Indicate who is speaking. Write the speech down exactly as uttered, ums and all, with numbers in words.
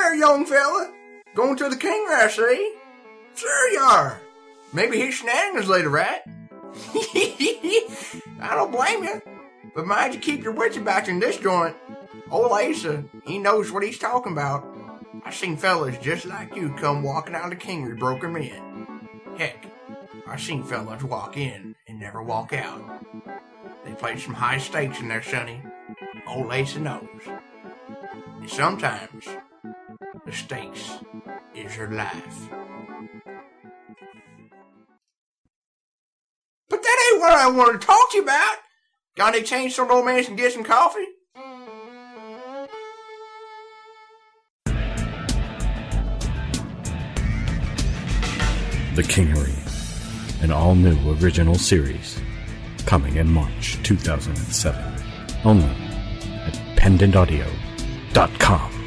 Speaker 1: there, young fella. Going to the Kingery, I see. Sure you are. Maybe his shenanigans later, right? I don't blame you. But mind you keep your wits about you in this joint. Old Asa, he knows what he's talking about. I've seen fellas just like you come walking out of the Kingery broken in. Heck, I've seen fellas walk in and never walk out. They play some high stakes in there, sonny. Old Asa knows. And sometimes, the stakes is your life. But that ain't what I want to talk to you about. Got any change so old man can get some coffee?
Speaker 2: The Kingery, an all-new original series, coming in March two thousand seven, only at pendant audio dot com.